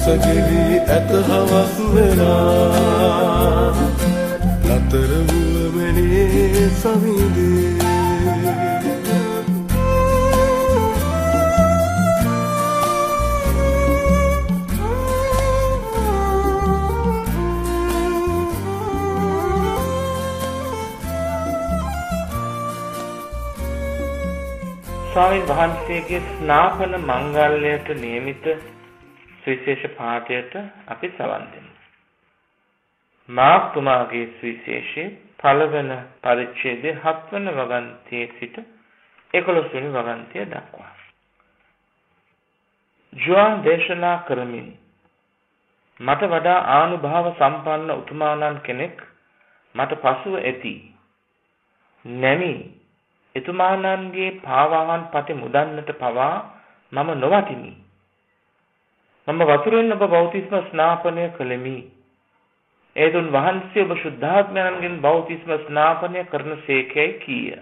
සැසගෙවි ඇත හවස් වෙලා නතර වුවමනේ සවිඳේ ස්වාමීන් වහන්සේගේ ස්නාපන මංගල්‍යයට නියමිත සුවිශේෂ පාඨයට අපි සවන් දෙමු. මාර්තුමාගේ සුවිශේෂයේ පළවන පරිච්ඡේදයේ 7 වන වගන්තියේ සිට 11 වෙනි වගන්තිය දක්වා. ජෝන් දේශනා කරමින් මට වඩා ආනුභාව සම්පන්න උතුමාණන් කෙනෙක් මට පසුව ඇති. නැමි එතුමාණන්ගේ පාවාහන් පටි මුදන්නට පවා මම නොවටිමි. මම වතුරෙන් ඔබ බෞතිස්ම ස්නාපනය කළෙමි. ඒතුන් වහන්සේ ඔබ ශුද්ධාත්මයන්ගෙන් බෞතිස්ම ස්නාපනය කරන සේකැයි කීය.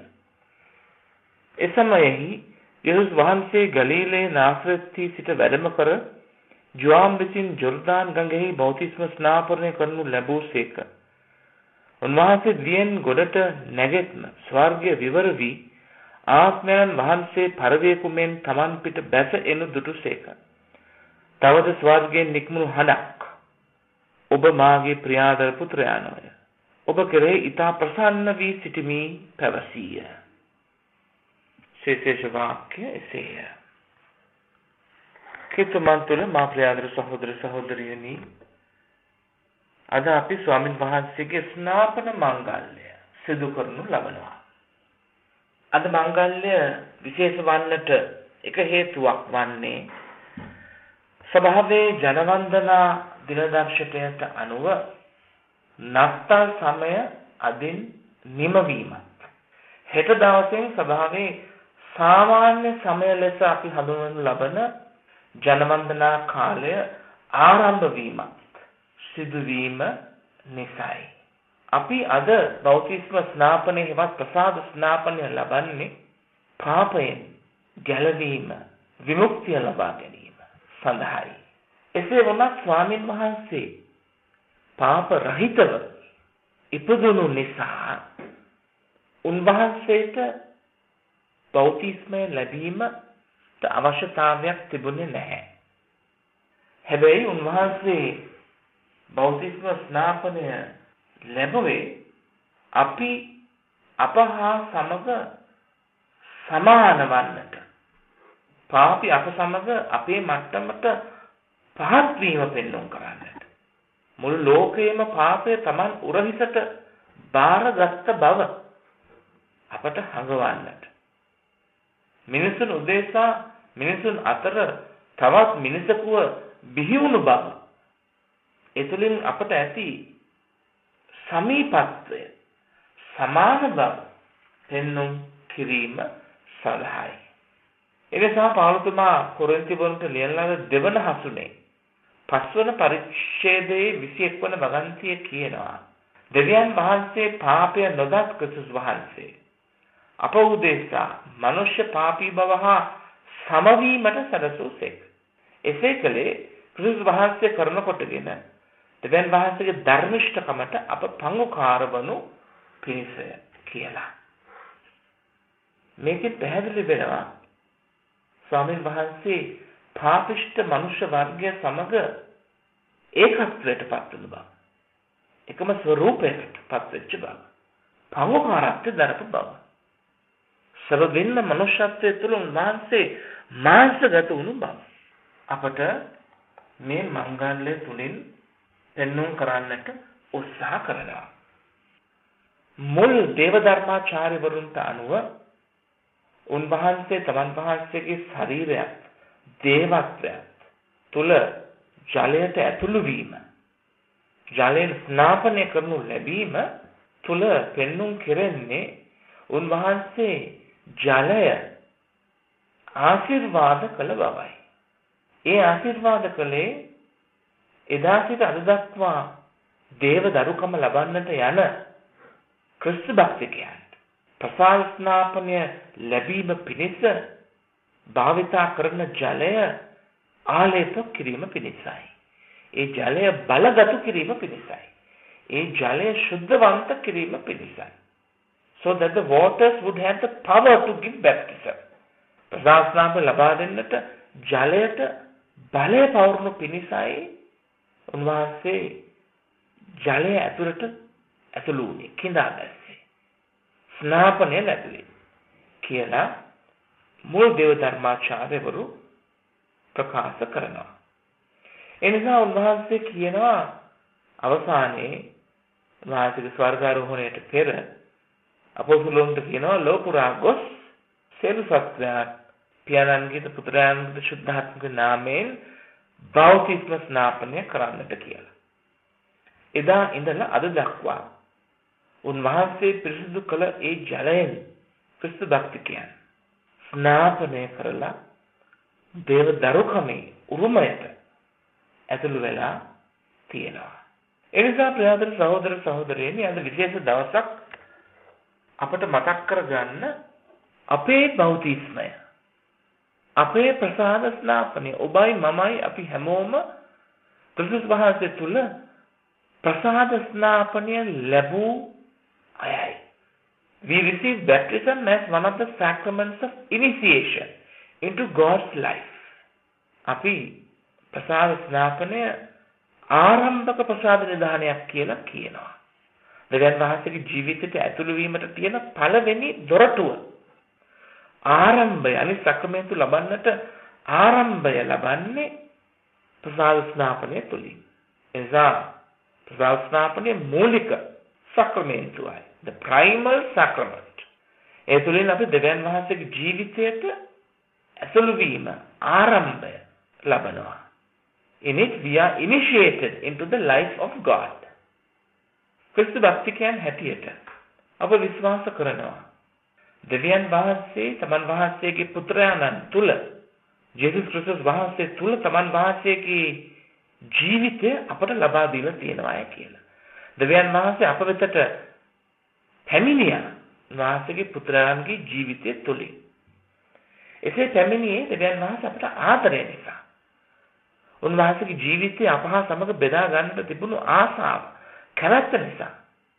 එසමයෙහි යේසුස් වහන්සේ ගලීලයේ නාසරෙත්හි සිට වැඩම කර ජෝන් විසින් ජෝර්දාන් ගඟෙහි බෞතිස්ම ස්නාපනය කරනු ලැබූ සේක. උන්වහන්සේ දියෙන් ගොඩට නැගෙත්ම ස්වර්ගය විවර වී ආත්මයන් වහන්සේ පරවේකුමෙන් තමන් පිට බැස එනු දුටුසේක. තවද ස්වර්ගයෙන් නික්මුණු හඬක් ඔබ මාගේ ප්‍රියාදර පුත්‍රයාණෝය. ඔබ කෙරෙහි ඊතා ප්‍රසන්න වී සිටිමි පැවසීය. ශේෂ වාක්‍ය එසේය. කිතුමන් තුළ මා ප්‍රියාදර සහෝදර සහෝදරියනි, අද අපි ස්වාමින් වහන්සේගේ ස්නාපන මංගල්‍ය සිදු කරනු ලබනවා. අද මංගල්‍ය විශේෂ වන්නට එක හේතුවක් වන්නේ සභාවේ ජනවන්දනා දිනදර්ශකයට අනුව නත්තල් සමය අදින් නිමවීමත්. හෙට දවසෙන් සභාවේ සාමාන්‍ය සමය ලෙස අපි හඳුන්වනු ලබන ජනවන්දනා කාලය ආරම්භ වීමත් සිදුවීම නිසායි. අපි අද බෞතිස්ම ස්නාපනය හෙවත් ප්‍රසාද ස්නාපනය ලබන්නේ පාපයෙන් ගැලවීම, විමුක්තිය ලබා ගැනීම සඳහායි. එසේ වුණත් ස්වාමින් වහන්සේ පාප රහිතව ඉපදුණු නිසා උන්වහන්සේට බෞතිස්මය ලැබීමට අවශ්‍යතාවයක් තිබුණේ නැහැ. හැබැයි උන්වහන්සේ බෞතිස්ම ස්නාපනය ලැබුවේ අපි අපහා සමග සමාන වන්නට, පාපි අප සමග අපේ මට්ටමට පහත් වීම පෙන්වන්න කරන්නට, මුළු ලෝකයේම පාපය Taman උරහිසට බාරගත් බව අපට හඟවන්නට, මිනිසුන් උදෙසා මිනිසුන් අතර තවත් මිනිසකුව බිහි වුණු බව, එතුලින් අපට ඇති සමීපත්වය, සමාන බව පෙන්වුම් කිරීම සඳහායි. එනිසා පෞලතුමා කොරින්තිවරුන්ට ලියන ලද දෙවන හසුනේ 5 වන පරිච්ඡේදයේ 21 වන වගන්තිය කියනවා, දෙවියන් වහන්සේ පාපය නොදත් ක්‍රිස්තුස් වහන්සේ අප උදෙසා මනුෂ්‍ය පාපී බව හා සමවීමට සැලසුසේක. එසේ කළේ ක්‍රිස්තුස් වහන්සේ කරන කොටගෙන දෙවියන් වහන්සේගේ ධර්මිෂ්ඨකමට අප පංගුකාර වනු පිණිසය කියලා. මේකෙන් පැහැදිලි වෙනවා ස්වාමීන් වහන්සේ පාපිෂ්ඨ මනුෂ්‍ය වර්ගය සමග ඒකත්වයට පත් වුණු බව, එකම ස්වરૂපයකට පත් වෙච්ච බව, පංගුකාරත්වයට දරපු බව, සබවින්න මනුෂ්‍යත්වයේ තුල උන්වහන්සේ මාංශගත වුණු බව අපට මේ මංගල්‍ය තුලින් පෙන්වන්න කරන්නට උත්සාහ කරනවා. මුල් දේවධර්මාචාර්යවරුන්ට අනුව උන්වහන්සේ තමන් වහන්සේගේ ශරීරයත් දේවත්වයත් තුල ජලයට ඇතුළු වීම, ජලයෙන් ස්නාපනය කරනු ලැබීම තුල පෙන්වුම් කෙරෙන්නේ උන්වහන්සේ ජලය ආශිර්වාද කළ බවයි. ඒ ආශිර්වාද කළේ එදා සිට අද දක්වා දේව දරුකම ලබන්නට යන ක්‍රිස්තු භක්තිකයන්ට ප්‍රසාද ස්නාපනය ලැබීම පිණිස භාවිතා කරන ජලය ආලේප කිරීම පිණිසයි. ඒ ජලය බලගතු කිරීම පිණිසයි. ඒ ජලය ශුද්ධවන්ත කිරීම පිණිසයි. So that the waters would have the power to give baptism. ප්‍රසාස්නාප ලබා දෙන්නට ජලයට බලය පවරුණු පිණිසයි උන්වහන්සේ ජලය ඇතුළට ඇතුළු වුණේ, කිඳා දැස්සේ. ස්නාපනය ලැබුවේ කියලා මුල් දේව ධර්මාචාර්යවරු ප්‍රකාශ කරනවා. ඒ නිසා උන්වහන්සේ කියනවා අවසානයේ උන්වහන්සේගේ ස්වර්ගාරෝහණයට පෙර අපොස්තලයන්ට කියනවා ලෝපුරා ගොස් සියලු සත්ත්වයන් පියාණන්ගේ පුත්‍රයන්ගේ ශුද්ධාත්මක නාමයෙන් බෞතිස්ම ස්නාපනය කරන්නට කියලා. එදා ඉඳලා අද දක්වා උන්වහන්සේ පිරිසිදු කළ ඒ ජලයෙන් ක්‍රිස්තු භක්තිකයන් ස්නාපනය කරලා දේව දරුකමේ උරුමයට ඇතුළු වෙලා තියෙනවා. ඒ නිසා ප්‍රියතර සහෝදර සහෝදරයනි, අද විශේෂ දවසක් අපට මතක් කරගන්න අපේ බෞතිස්මය, අපේ ප්‍රසාද ස්නාපනය, ඔබයි මමයි අපි හැමෝම ක්‍රිස්තුස් වහන්සේ තුල ප්‍රසාද ස්නාපනය ලැබූ අයයි. We receive baptism as one of the sacraments of initiation into God's life. අපි ප්‍රසාද ස්නාපනය ආරම්භක ප්‍රසාද නිධානයක් කියලා කියනවා. දෙවියන් වහන්සේගේ ජීවිතයට ඇතුළු වීමට තියෙන පළවෙනි දොරටුව. ආරම්භය, අනිත් සක්‍රමෙන්තු ලබන්නට ආරම්භය ලබන්නේ ප්‍රසාද ස්නාපනය තුලින්. එසා ප්‍රසාද ස්නාපනය මූලික සක්‍රමෙන්තුවයි. The primal sacrament. ඒ තුලින් අපි දෙවියන් වහන්සේගේ ජීවිතයට ඇතුළු වීම ආරම්භය ලබනවා. In it we are initiated into the life of God. ක්‍රිස්තු භක්තිකයන් හැටියට අප විශ්වාස කරනවා දෙවියන් වහන්සේ තමන් වහන්සේගේ පුත්‍රයාණන් තුල, ජේසුස් ක්‍රිස්තුස් වහන්සේ තුල තමන් වහන්සේගේ ජීවිතය අපට ලබා දීලා තියෙනවා කියලා. දෙවියන් වහන්සේ අප වෙතට පැමිණියා වහන්සේගේ පුත්‍රයාණන්ගේ ජීවිතය තුලින්. එසේ පැමිණියේ දෙවියන් වහන්සේ අපට ආදරය නිසා. උන්වහන්සේගේ ජීවිතය අප හා සමග බෙදා ගන්නට තිබුණු ආසාව, කැමැත්ත නිසා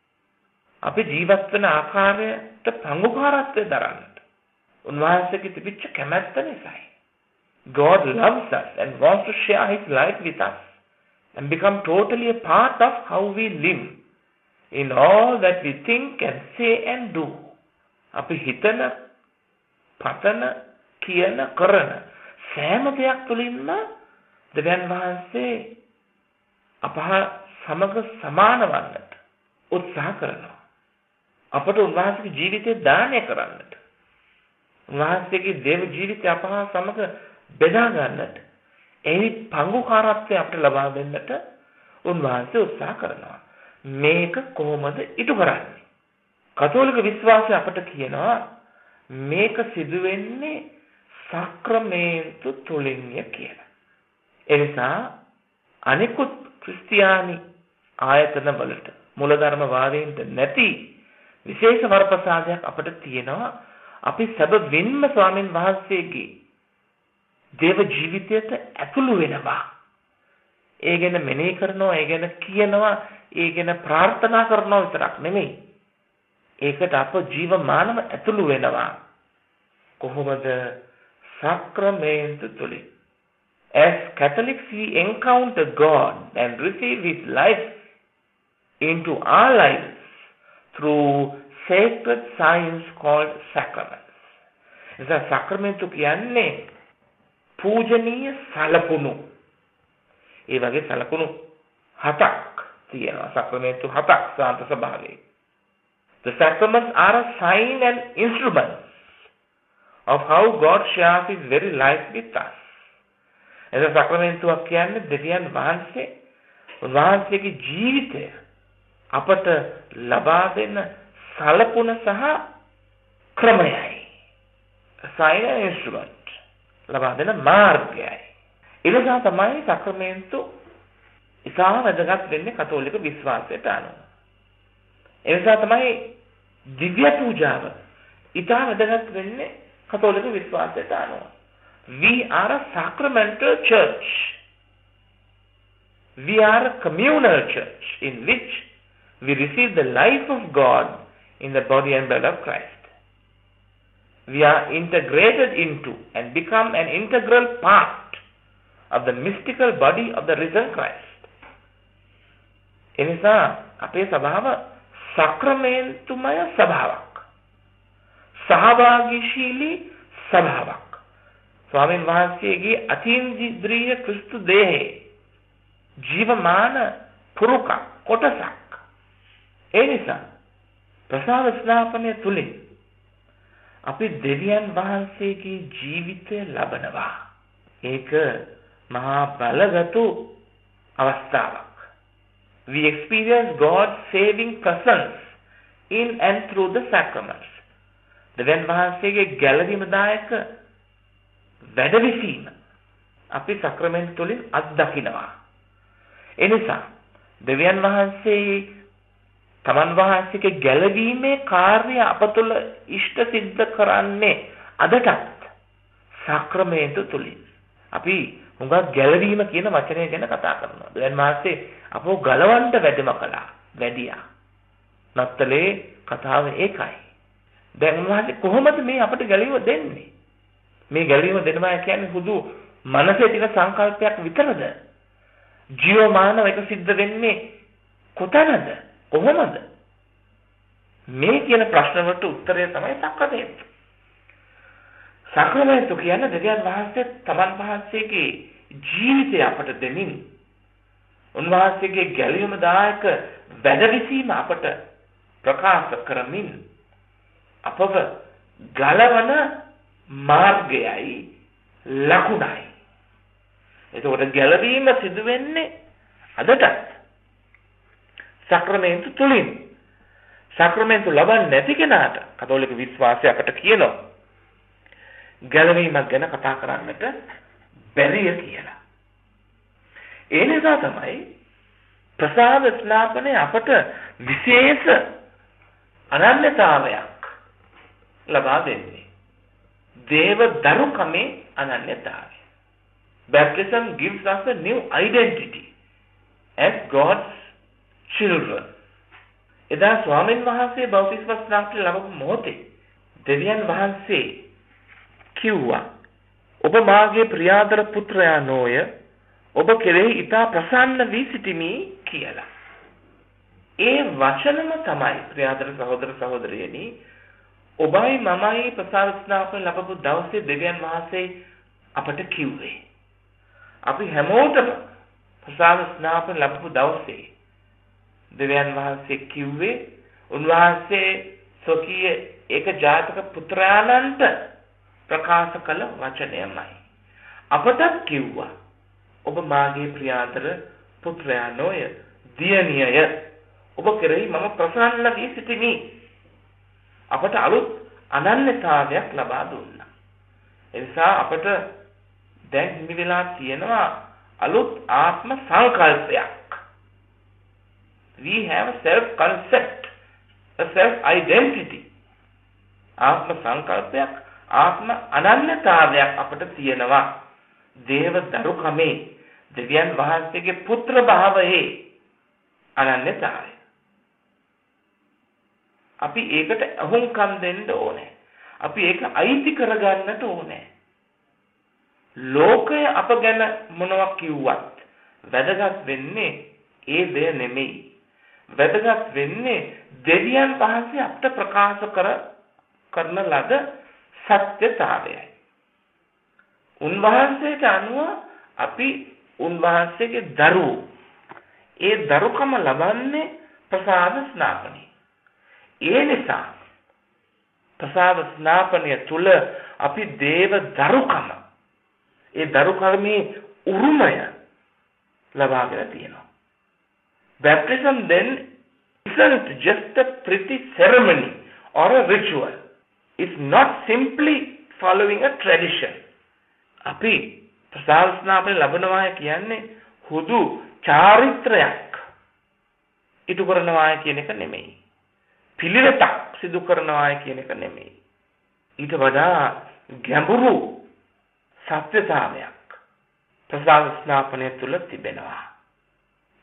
අපි ජීවත් වෙන ආකාරයට පංගුකාරත්වය දරන්නට උන්වහන්සේගේ තිබිච්ච කැමැත්ත නිසායි. God loves us and wants to share his life with us and become totally a part of how we live in all that we think and say and do. අපි හිතන, පතන, කියන, කරන සෑම දෙයක් තුළින්ම දෙවියන් වහන්සේ අප සමග සමාන වන්නට උත්සාහ කරනවා. අපට උන්වහන්සේගේ ජීවිතය දානය කරන්නට, උන්වහන්සේගේ දේව ජීවිතය අප සමග බෙදා ගන්නට, එහි පංගුකාරත්වය අපට ලබා දෙන්නට උන්වහන්සේ උත්සාහ කරනවා. මේක කොහොමද ඉටු කරන්නේ? කතෝලික විශ්වාසය අපට කියනවා මේක සිදු වෙන්නේ සක්‍රමේන්තු තුලින්ය කියලා. එනිසා අනිකුත් ක්‍රිස්තියානි ආයතන වලට, මූලධර්මවාදීන්ට නැති විශේෂ වරප්‍රසාදයක් අපට තියෙනවා. අපි සැබවින්ම ස්වාමීන් වහන්සේගේ දේව ජීවිතයට ඇතුළු වෙනවා. ඒ ගැන මෙනෙහි කරනවා, ඒ ගැන කියනවා, ඒ ගැන ප්‍රාර්ථනා කරනවා විතරක් නෙමෙයි. ඒකට අප ජීවමානව ඇතුළු වෙනවා. කොහොමද? සක්‍රමේන්තු තුලින්. As Catholics, we encounter God and receive his life into our lives through sacred signs called sacraments. එසා සක්‍රමෙන්තු කියන්නේ පූජනීය සලකුණු. ඒ වගේ සලකුණු 7ක් තියෙනවා. සක්‍රමෙන්තු 7ක් සාන්ත සභාවේ. The sacraments are a sign and instruments of how God shares his very life with us. එතන සක්‍රමෙන්තුවක් කියන්නේ දෙවියන් වහන්සේ උන්වහන්සේගේ ජීවිතය අපට ලබා දෙන සලකුණ සහ ක්‍රමයයි. sign and instrument ලබා දෙන මාර්ගයයි. ඒ නිසා තමයි සක්‍රමෙන්තු ඉතා වැදගත් වෙන්නේ කතෝලික විශ්වාසයට අනුව. ඒ නිසා තමයි දිව්‍ය පූජාව ඉතා වැදගත් වෙන්නේ කතෝලික විශ්වාසයට අනුව. We are a sacramental church. We are a communal church in which we receive the life of God in the body and blood of Christ. We are integrated into and become an integral part of the mystical body of the risen Christ. එනිසා අපේ සභාව සක්‍රමේන්තුමය සභාවක්. සහභාගීශීලී සභාවක්. ස්වාමීන් වහන්සේගේ අතීන්ද්‍රිය ක්‍රිස්තු දේහේ ජීවමාන පුරුක කොටසක්. ඒ නිසා ප්‍රසාද ස්නාපනය තුලින් අපි දෙවියන් වහන්සේගේ ජීවිතය ලබනවා. ඒක මහා බලගතු අවස්ථාවක්. We experience God's saving presence in and through the sacraments. දෙවියන් වහන්සේගේ ගැලවීමදායක වැඩවිසීම අපි සක්‍රමෙන්ත තුලින් අත්දකිනවා. එනිසා දෙවියන් වහන්සේ තමන් වහන්සේගේ ගැලවීමේ කාර්ය අප තුළ ඉෂ්ට සිද්ධ කරන්නේ අදටත් සක්‍රමේන්ත තුලින්. අපි හුඟක් ගැලවීම කියන වචනය ගැන කතා කරනවා. දෙවියන් වහන්සේ අපෝ ගලවන්න වැඩම කළා. වැඩියා. නත්තලේ කතාව ඒකයි. දැන් උන්වහන්සේ කොහොමද මේ අපිට ගැලවීම දෙන්නේ? මේ ගැලවීම දෙනවා කියන්නේ හුදු මනසේ තියෙන සංකල්පයක් විතරද? ජීවමානව එක සිද්ධ වෙන්නේ කොතනද? කොහොමද? මේ කියන ප්‍රශ්න වලට උත්තරය තමයි සක්‍රමේන්ත. සක්‍රමේන්ත කියන්නේ දෙවියන් වහන්සේ තමන් වහන්සේගේ ජීවිතය අපට දෙමින් උන්වහන්සේගේ ගැලවීම දායක වැඩවිසීම අපට ප්‍රකාශ කරමින් අපව ගලවන මාර්ගයයි ලකුණයි. එතකොට ගැලවීම සිදු වෙන්නේ අදටත් සක්‍රමේන්ත තුලින්. සක්‍රමේන්ත ලබන්නේ නැති කෙනාට කතෝලික විශ්වාසය අපට කියනවා ගැලවීමක් ගැන කතා කරන්නට බැරිය කියලා. ඒ නිසා තමයි ප්‍රසාද ස්නාපනය අපට විශේෂ අනන්‍යතාවයක් ලබා දෙන්නේ. දේව දරුකමේ අනන්‍යතාවය. Baptism gives us a new identity as God's children. එදා ස්වාමීන් වහන්සේ බෞතිස්ම ස්නාපනය ලැබපු මොහොතේ දෙවියන් වහන්සේ කිව්වා ඔබ මාගේ ප්‍රියාදර පුත්‍රයා නොය, ඔබ කෙරෙහි ඉතා ප්‍රසන්න වී සිටිමි කියලා. ඒ වචනම තමයි ප්‍රියාදර සහෝදර සහෝදරියනි ඔබයි මමයි ප්‍රසාද ස්නාපනය ලැබපු දවසේ දෙවියන් වහන්සේ අපට කිව්වේ. අපි හැමෝටම ප්‍රසාද ස්නාපනය ලැබපු දවසේ දෙවියන් වහන්සේ කිව්වේ උන්වහන්සේ සොකී ඒක ජාතක පුත්‍රයාණන්ට ප්‍රකාශ කළ වචනයමයි. අපටත් කිව්වා ඔබ මාගේ ප්‍රියාදර පුත්‍රයා නොය, දියණියය. ඔබ කෙරෙහි මම ප්‍රසන්න වී සිටිමි. අපට අලුත් අනන්‍යතාවයක් ලබා දුන්නා. ඒ නිසා අපට දැන් හිමි වෙලා තියෙනවා අලුත් ආත්ම සංකල්පයක්. We have a self concept, a self identity. ආත්ම සංකල්පයක්, ආත්ම අනන්‍යතාවයක් අපට තියෙනවා. දේව දරුකමේ දෙවියන් වහන්සේගේ පුත්‍ර භාවයේ අනන්‍යතාවය. අපි ඒකට අහුම්කම් දෙන්න ඕනේ. අපි ඒක අයිති කරගන්නට ඕනේ. ලෝකය අප ගැන මොනවා කිව්වත් වැදගත් වෙන්නේ ඒ දේ නෙමෙයි. වැදගත් වෙන්නේ දෙවියන් වහන්සේ අපට ප්‍රකාශ කරන ලද සත්‍යතාවයයි. උන්වහන්සේට අනුව අපි උන්වහන්සේගේ දරුවෝ. ඒ දරුකම ලබන්නේ ප්‍රසාද ස්නාපනයේ. ඒ නිසා ප්‍රසාද ස්නාපනය තුල අපි දේව දරුකම, ඒ දරුකමේ උරුමය ලබාගෙන තියෙනවා. Baptism then isn't just a pretty ceremony or a ritual. It's not simply following a tradition. අපි ප්‍රසාද ස්නාපනය ලබනවා කියන්නේ හුදු චාරිත්‍රයක් ඉටු කරනවා කියන එක නෙමෙයි. පිළිවෙතක් සිදු කරනවා කියන එක නෙමෙයි. ඊට වඩා ගැඹුරු සත්‍යතාවයක් ප්‍රසාද ස්නාපනය තුල තිබෙනවා.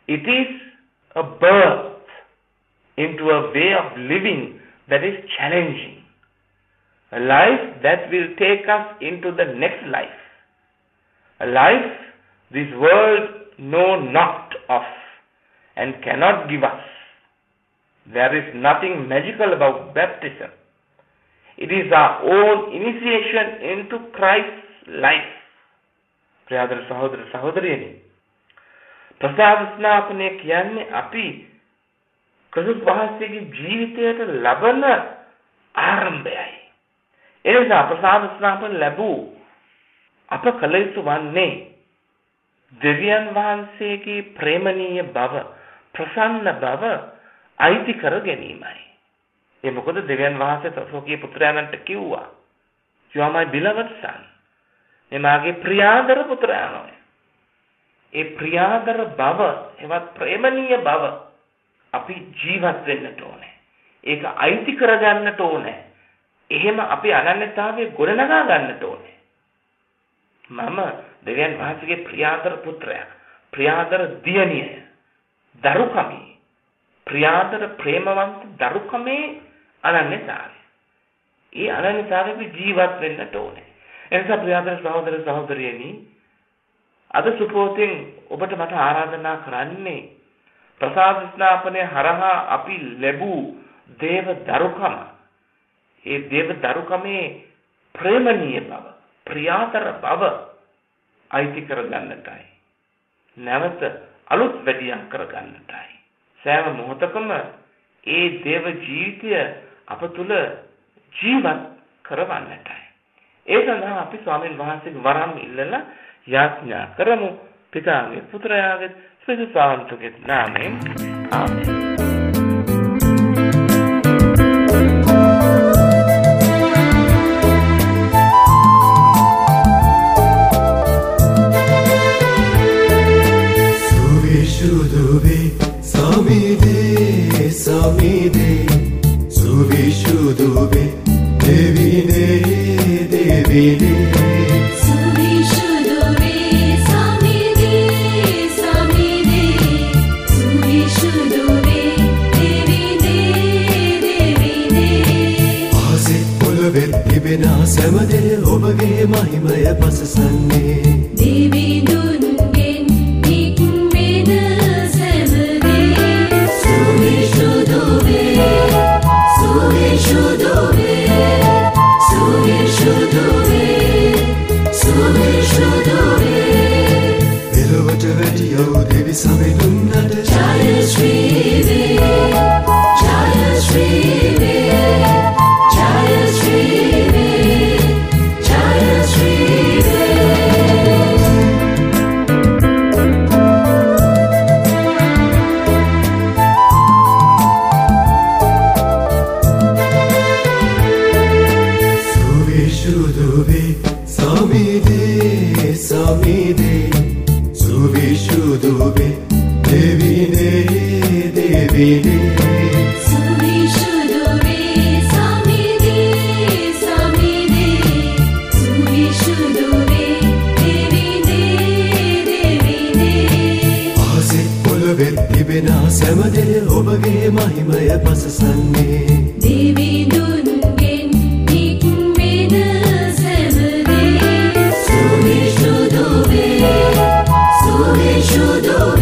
It is a birth into a way of living that is challenging. A life that will take us into the next life. A life this world know not of and cannot give us. There is nothing magical about baptism. It is our own initiation into Christ's life. ප්‍රියාදර සහෝදර සහෝදරියනි, ප්‍රසාද ස්නාපනය කියන්නේ අපි ක්‍රිස්තුස් වහන්සේගේ ජීවිතයට ලබන ආරම්භයයි. එනිසා ප්‍රසාද ස්නාපන ලැබූ අප කල යුතු වන්නේ දෙවියන් වහන්සේගේ ප්‍රේමණීය බව, ප්‍රසන්න බව අයිති කර ගැනීමයි. ඒ මොකද දෙවියන් වහන්සේ සසෝකී පුත්‍රයාණන්ට කිව්වා, "You are my beloved son." මේ මාගේ ප්‍රියාදර පුත්‍රයාණෝය. ඒ ප්‍රියාදර බව, එවත් ප්‍රේමණීය බව අපි ජීවත් වෙන්නට ඕනේ. ඒක අයිති කර ගන්නට ඕනේ. එහෙම අපි අනන්‍යතාවයේ ගොඩනගා ගන්නට ඕනේ. මම දෙවියන් වහන්සේගේ ප්‍රියාදර පුත්‍රයා, ප්‍රියාදර දියණිය, දරුකමේ, ප්‍රියාදර ප්‍රේමවන්ත දරුකමේ අනන්‍යතාවය. ඒ අනන්‍යතාවයේ ජීවත් වෙන්නට ඕනේ. එනිසා ප්‍රියාදර සහෝදර සහෝදරියනි, අද සුපෝතෙන් ඔබට මට ආරාධනා කරන්නේ ප්‍රසාද ස්නාපනය හරහා අපි ලැබූ දේව දරුකම, ඒ දේව දරුකමේ ප්‍රේමණීය බව, ප්‍රියාදර බව අයිති කර ගන්නටයි. නැවත අලුත් වැඩියක් කර ගන්නටයි. සෑම මොහොතකම ඒ දේව ජීවිතය අප තුළ ජීවත් කරවන්නටයි. ඒ සඳහා අපි ස්වාමීන් වහන්සේගේ වරම් ඉල්ලලා යාඥා කරමු. පිතාගේ පුත්‍රයාගේ ස්පිරිතු සාන්තුගේ නාමයෙන් ආමේන්. සැමදේ ඔබගේ මහිමය පසසන්නේ දෙවිඳුන්ගෙන් නික් වෙන සැමදේ සුවිසුදුවේ සුවිසුදුවේ සුවිසුදුවේ සුවිසුදුවේ එළවට වැඩියෝ දෙවි සමිඳුන්නට ජය ශ්‍රී වේ ජය ශ්‍රී වේ ජය ශ්‍රී සැමදේ ඔබගේ මහිමය පසසන්නේ දෙවිඳුන්ගෙන් නික් වෙන සැමදේ සුවිසුදුවේ සුවිසුදුවේ